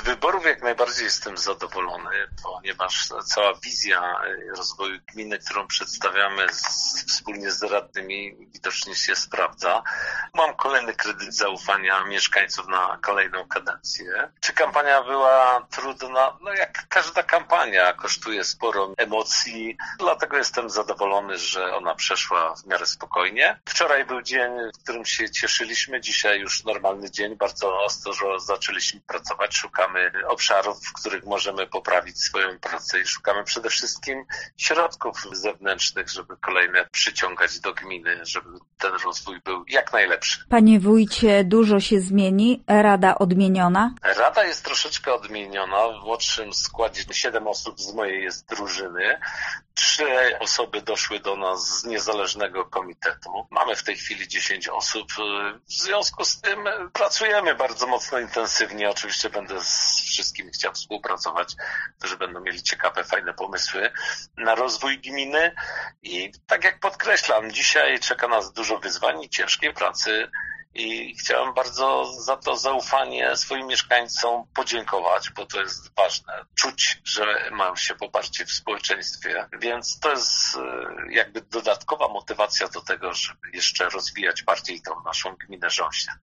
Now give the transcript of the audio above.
wyborów jak najbardziej jestem zadowolony, ponieważ cała wizja rozwoju gminy, którą przedstawiamy wspólnie z radnymi, widocznie się sprawdza. Mam kolejny kredyt zaufania mieszkańców na kolejną kadencję. Czy kampania była trudna? No jak każda kampania, kosztuje sporo emocji, dlatego jestem zadowolony, że ona przeszła w miarę spokojnie. Wczoraj był dzień, w którym się cieszyliśmy, dzisiaj już normalny dzień, bardzo ostro zaczęliśmy pracować, szukamy obszarów, w których możemy poprawić swoją pracę i szukamy przede wszystkim środków zewnętrznych, żeby kolejne przyciągać do gminy, żeby ten rozwój był jak najlepszy. Panie wójcie, dużo się zmieni? Rada odmieniona? Rada jest troszeczkę odmieniona. W młodszym składzie 7 osób z mojej jest drużyny. 3 osoby doszły do nas z niezależnego komitetu. Mamy w tej chwili 10 osób. W związku z tym pracujemy bardzo mocno intensywnie. Oczywiście będę z wszystkimi chciał współpracować, którzy będą mieli ciekawe, fajne pomysły na rozwój gminy. I tak jak podkreślam, dzisiaj czeka nas dużo wyzwań i ciężkiej pracy. I chciałem bardzo za to zaufanie swoim mieszkańcom podziękować, bo to jest ważne. Czuć, że mam się poparcie w społeczeństwie, więc to jest jakby dodatkowa motywacja do tego, żeby jeszcze rozwijać bardziej tą naszą gminę Rząśnia.